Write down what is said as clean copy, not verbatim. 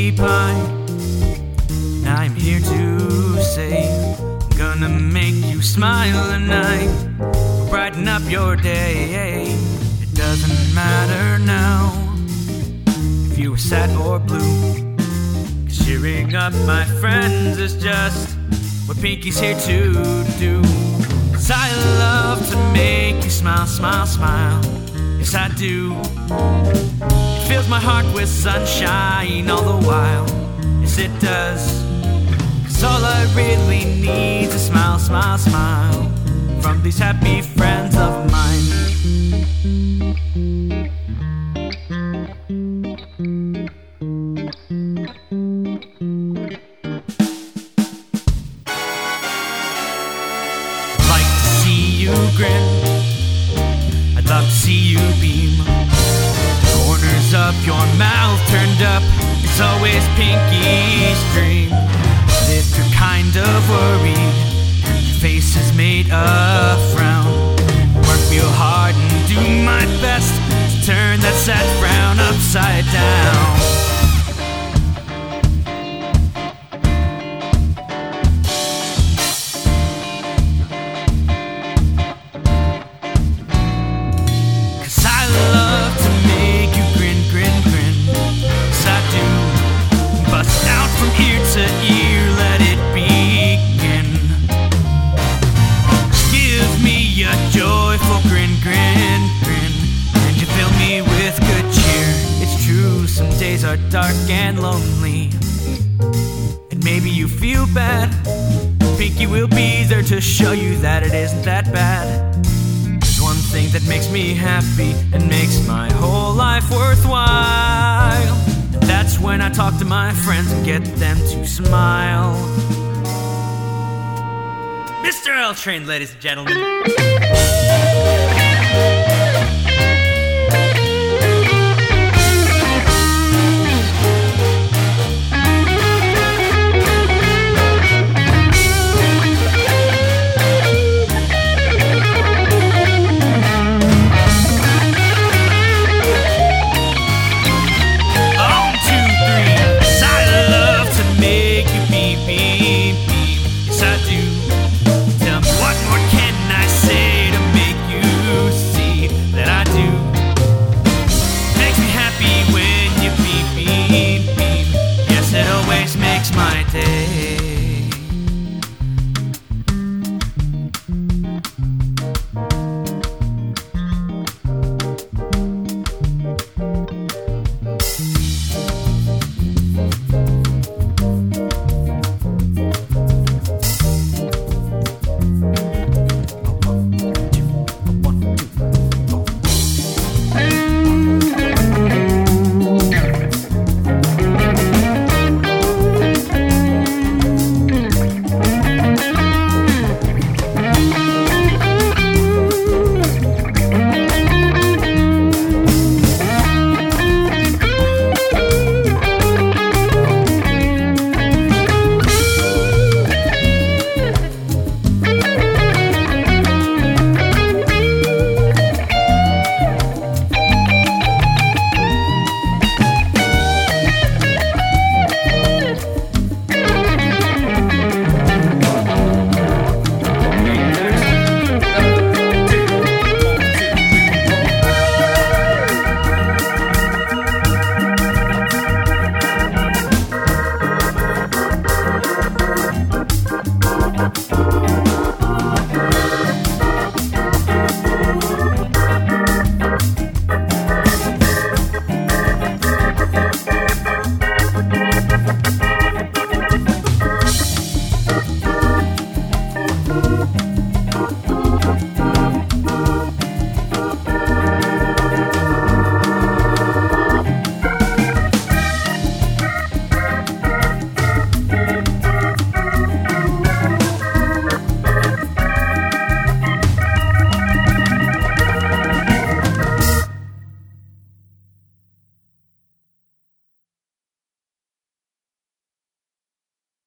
pinkie pie. I'm here to say, I'm gonna make you smile tonight, brighten up your day. It doesn't matter now if you were sad or blue, 'cause cheering up my friends is just what Pinky's here to do. 'Cause I love to make you smile, smile, smile. Yes, I do. It fills my heart with sunshine all the while. Yes, it does. 'Cause all I really need is a smile, smile, smile from these happy friends of mine. Like to see you grin, I'd love to see you beam. Corners of your mouth turned up, it's always Pinky's dream. If you're kind of worried, your face is made a frown, work real hard and do my best to turn that sad frown upside down. Ear to ear, let it begin. Give me a joyful grin, grin, grin, and you fill me with good cheer. It's true, some days are dark and lonely, and maybe you feel bad. Pinky will be there to show you that it isn't that bad. There's one thing that makes me happy and makes my whole life worthwhile. That's when I talk to my friends and get them to smile. Mr. L Train, ladies and gentlemen. Makes my day.